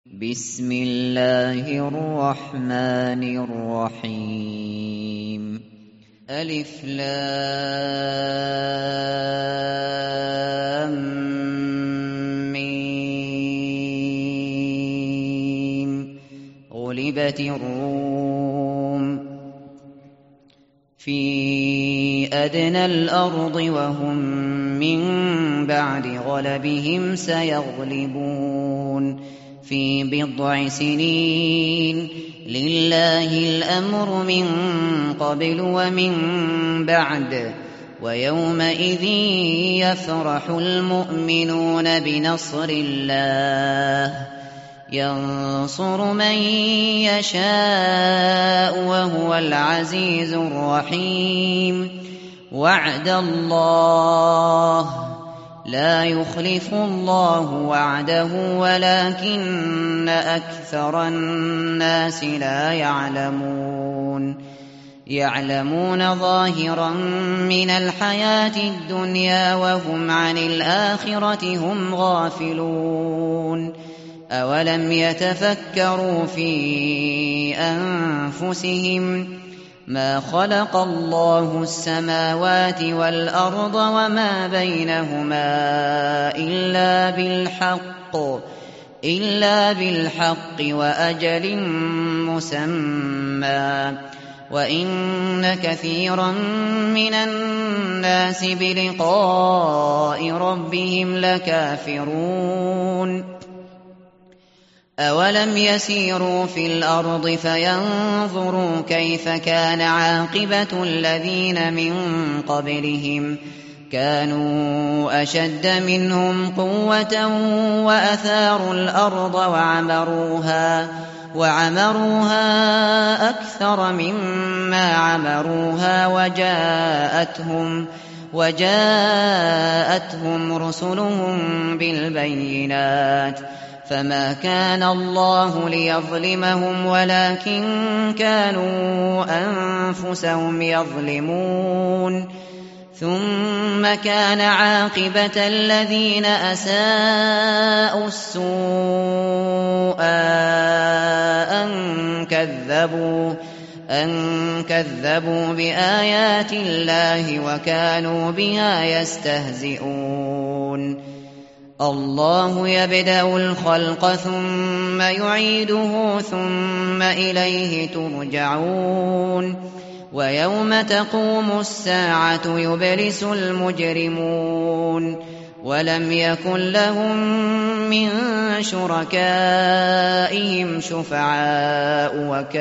بسم الله الرحمن الرحيم ألف لام ميم غلبت الروم في أدنى الأرض وهم من بعد غلبهم سيغلبون في بضع سنين لله الأمر من قبل ومن بعد ويومئذ يفرح المؤمنون بنصر الله ينصر من يشاء وهو العزيز الرحيم وعد الله لا يخلف الله وعده ولكن أكثر الناس لا يعلمون ظاهرا من الحياة الدنيا وهم عن الآخرة هم غافلون أولم يتفكروا في أنفسهم ما خلق الله السماوات والأرض وما بينهما إلا بالحق وأجل مسمى وإن كثيرا من الناس بلقاء ربهم لكافرون أولم يسيروا في الأرض فينظروا كيف كان عاقبة الذين من قبلهم كانوا أشد منهم قوة وأثاروا الأرض وعمروها أكثر مما عمروها وجاءتهم رسلهم بالبينات فما كان الله ليظلمهم ولكن كانوا أنفسهم يظلمون ثم كان عاقبة الذين أساءوا السوء أن كذبوا بآيات الله وكانوا بها يستهزئون الله يبدأ الخلق ثم يعيده ثم إليه ترجعون ويوم تقوم الساعة يبلس المجرمون ولم يكن لهم من شركائهم شفعاء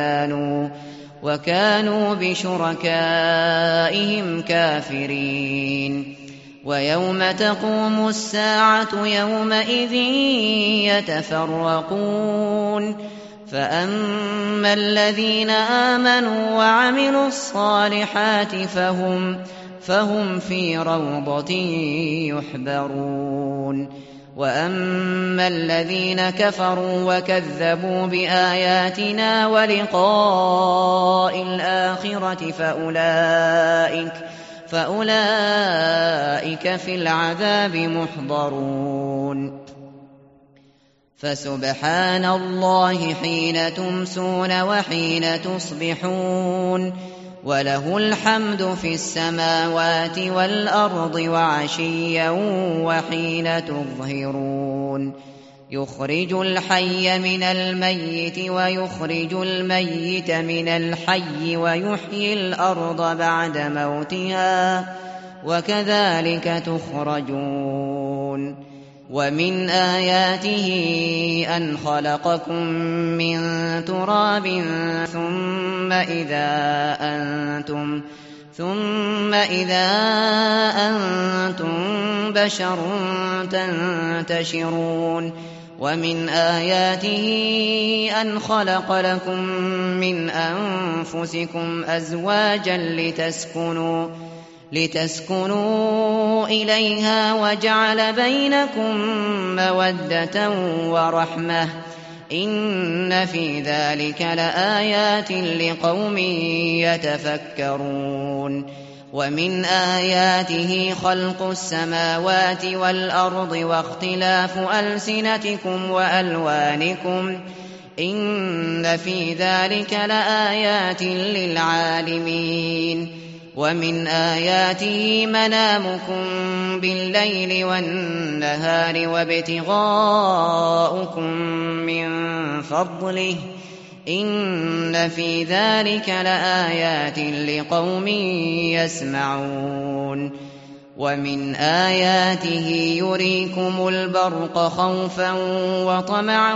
وكانوا بشركائهم كافرين ويوم تقوم الساعة يومئذ يتفرقون فأما الذين آمنوا وعملوا الصالحات فهم في روضة يحبرون وأما الذين كفروا وكذبوا بآياتنا ولقاء الآخرة فأولئك في العذاب محضرون فسبحان الله حين تمسون وحين تصبحون وله الحمد في السماوات والأرض وعشيا وحين تظهرون يخرج الحي من الميت ويخرج الميت من الحي ويحيي الأرض بعد موتها وكذلك تخرجون ومن آياته أن خلقكم من تراب ثم إذا أنتم بشر تنتشرون ومن آياته أن خلق لكم من أنفسكم أزواجا لتسكنوا إليها وجعل بينكم مودة ورحمة إن في ذلك لآيات لقوم يتفكرون ومن آياته خلق السماوات والأرض واختلاف ألسنتكم وألوانكم إن في ذلك لآيات للعالمين ومن آياته منامكم بالليل والنهار وابتغاؤكم من فضله إن في ذلك لآيات لقوم يسمعون ومن آياته يريكم البرق خوفا وطمعا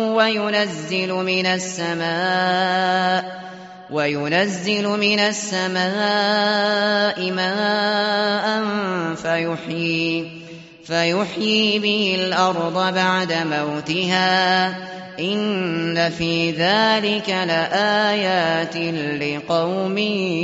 وينزل من السماء ماء فيحيي به الأرض بعد موتها إن في ذلك لآيات لقوم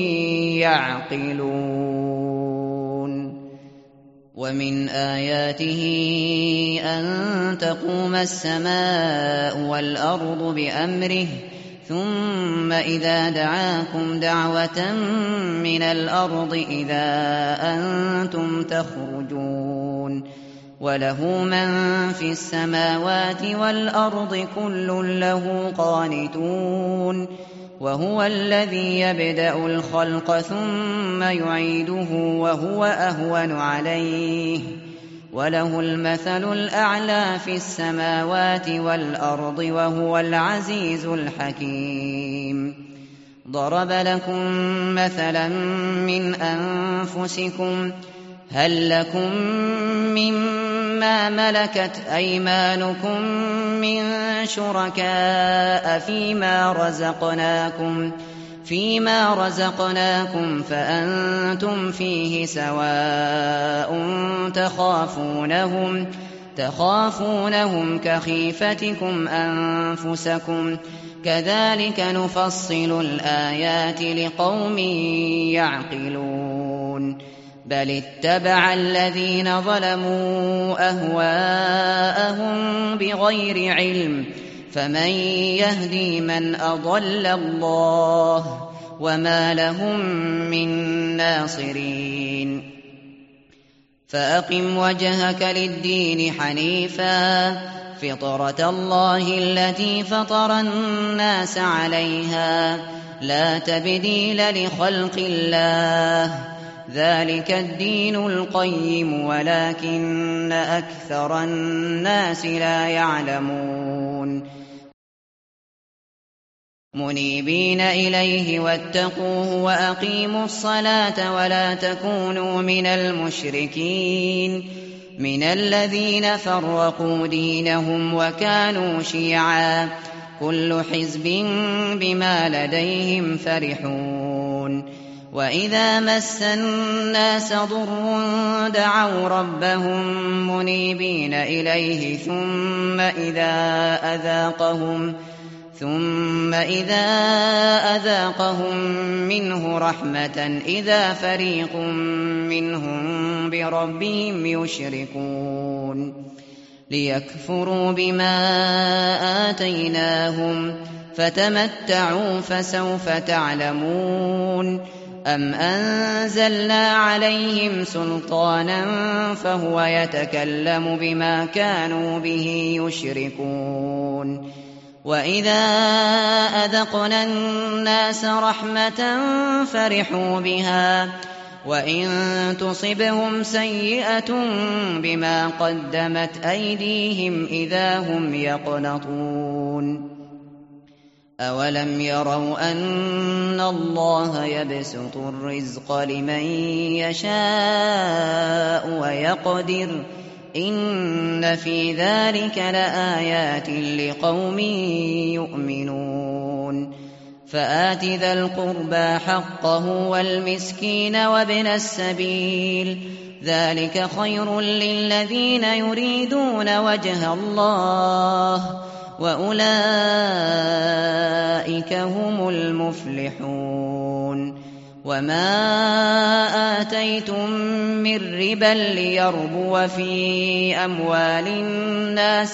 يعقلون ومن آياته أن تقوم السماء والأرض بأمره ثم إذا دعاكم دعوة من الأرض إذا أنتم تخرجون وله من في السماوات والأرض كل له قانتون وهو الذي يبدأ الخلق ثم يعيده وهو أهون عليه وله المثل الأعلى في السماوات والأرض وهو العزيز الحكيم ضرب لكم مثلا من أنفسكم هل لكم مما ملكت أيمانكم من شركاء فيما رزقناكم فأنتم فيه سواء تخافونهم كخيفتكم أنفسكم كذلك نفصل الآيات لقوم يعقلون بل اتبع الذين ظلموا أهواءهم بغير علم فمن يهدي من أضل الله وما لهم من ناصرين فأقم وجهك للدين حنيفا فطرة الله التي فطر الناس عليها لا تبديل لخلق الله ذلك الدين القيم ولكن أكثر الناس لا يعلمون منيبين إليه واتقوه وأقيموا الصلاة ولا تكونوا من المشركين من الذين فرقوا دينهم وكانوا شيعا كل حزب بما لديهم فرحون وإذا مس الناس ضر دعوا ربهم منيبين إليه ثم إذا أذاقهم منه رحمة إذا فريق منهم بربهم يشركون ليكفروا بما آتيناهم فتمتعوا فسوف تعلمون أم أنزلنا عليهم سلطانا فهو يتكلم بما كانوا به يشركون وإذا أذقنا الناس رحمة فرحوا بها وإن تصبهم سيئة بما قدمت أيديهم إذا هم يقنطون أولم يروا أن الله يبسط الرزق لمن يشاء ويقدر إن في ذلك لآيات لقوم يؤمنون فآت ذا القربى حقه والمسكين وابن السبيل ذلك خير للذين يريدون وجه الله وأولئك هم المفلحون وما آتيتم من ربا ليربو في أموال الناس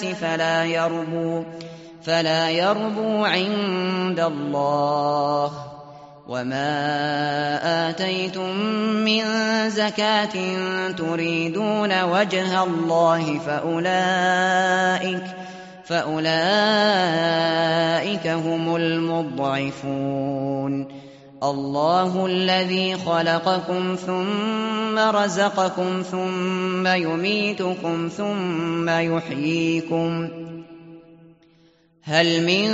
فلا يربو عند الله وما آتيتم من زكاة تريدون وجه الله فأولئك هم المضعفون. الله الذي خلقكم ثم رزقكم ثم يميتكم ثم يحييكم. هل من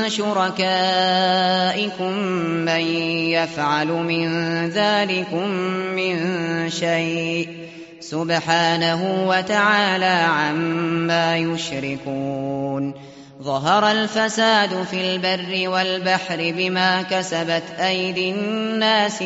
شركائكم من يفعل من ذلكم من شيء؟ سبحانه وتعالى عما يشركون. ظهر الفساد في البر والبحر بما كسبت أيدي الناس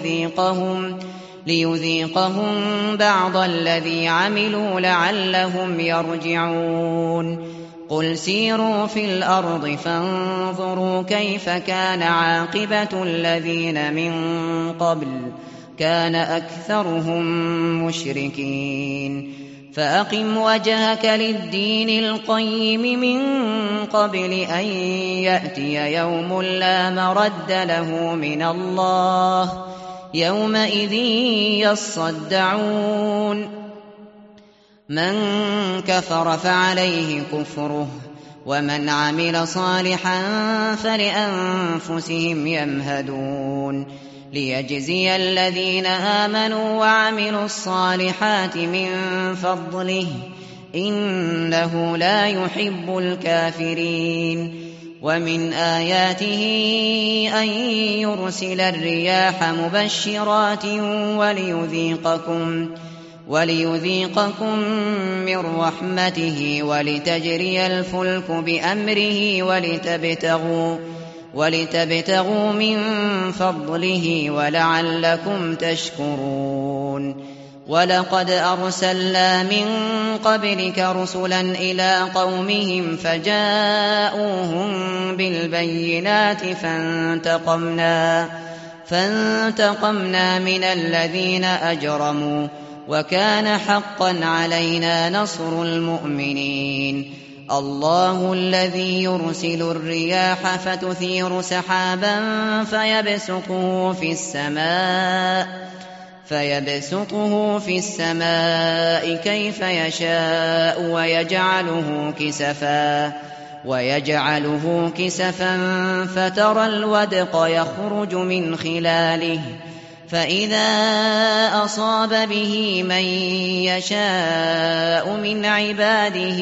ليذيقهم بعض الذي عملوا لعلهم يرجعون. قل سيروا في الأرض فانظروا كيف كان عاقبة الذين من قبل كان أكثرهم مشركين. فأقم وجهك للدين القيم من قبل أن يأتي يوم لا مرد له من الله يومئذ يصدعون. من كفر فعليه كفره ومن عمل صالحا فلأنفسهم يمهدون. ليجزي الذين آمنوا وعملوا الصالحات من فضله إنه لا يحب الكافرين. ومن آياته أن يرسل الرياح مبشرات وليذيقكم من رحمته ولتجري الفلك بأمره ولتبتغوا من فضله ولعلكم تشكرون. ولقد أرسلنا من قبلك رسلا إلى قومهم فجاءوهم بالبينات فانتقمنا من الذين أجرموا وكان حقا علينا نصر المؤمنين. الله الذي يرسل الرياح فتثير سحابا فيبسطه في السماء كيف يشاء ويجعله كسفا فترى الودق يخرج من خلاله فإذا أصاب به من يشاء من عباده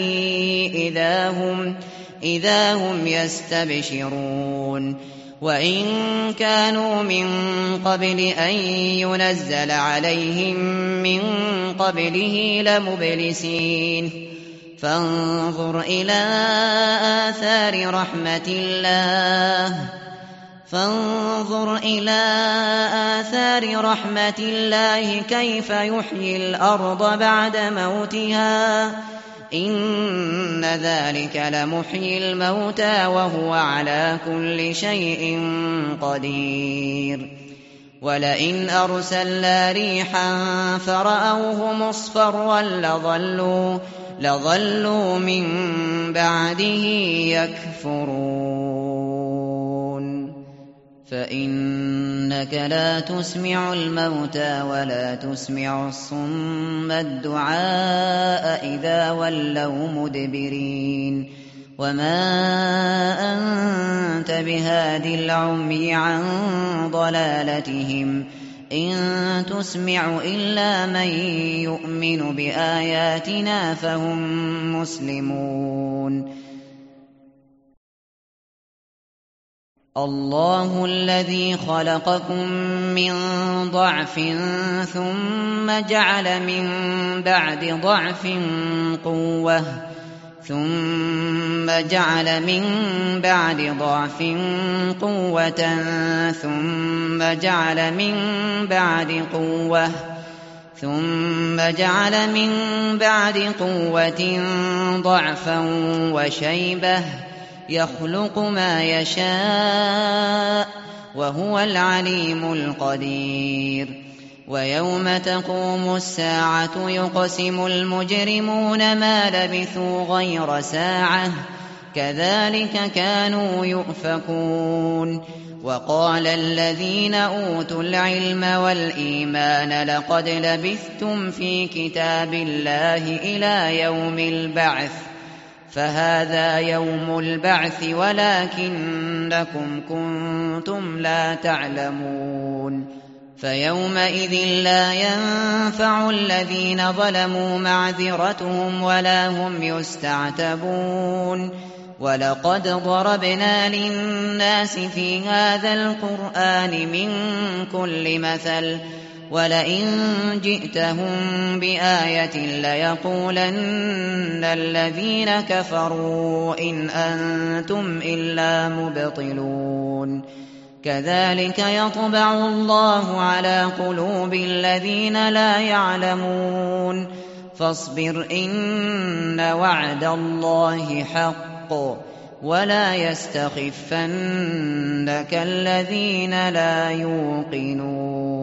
إذا هم يستبشرون. وإن كانوا من قبل أن ينزل عليهم من قبله لمبلسين. فانظر إلى آثار رحمة الله كيف يحيي الأرض بعد موتها إن ذلك لمحيي الموتى وهو على كل شيء قدير. ولئن أرسلنا ريحا فرأوه مصفرا لظلوا من بعده يكفرون. فإنك لا تسمع الموتى ولا تسمع الصم الدعاء إذا ولوا مدبرين. وما أنت بهاد العمي عن ضلالتهم إن تسمع إلا من يؤمن بآياتنا فهم مسلمون. الله الذي خلقكم من ضعف ثم جعل من بعد ضعف قوة ثم جعل من بعد ضعف قوة ثم جعل من بعد قوة ضعفا وشيبة يخلق ما يشاء وهو العليم القدير. ويوم تقوم الساعة يقسم المجرمون ما لبثوا غير ساعة كذلك كانوا يؤفكون. وقال الذين أوتوا العلم والإيمان لقد لبثتم في كتاب الله إلى يوم البعث فهذا يوم البعث ولكنكم كنتم لا تعلمون. فيومئذ لا ينفع الذين ظلموا معذرتهم ولا هم يستعتبون. ولقد ضربنا للناس في هذا القرآن من كل مثل ولئن جئتهم بآية ليقولن الذين كفروا إن أنتم إلا مبطلون. كذلك يطبع الله على قلوب الذين لا يعلمون. فاصبر إن وعد الله حق ولا يستخفنك الذين لا يوقنون.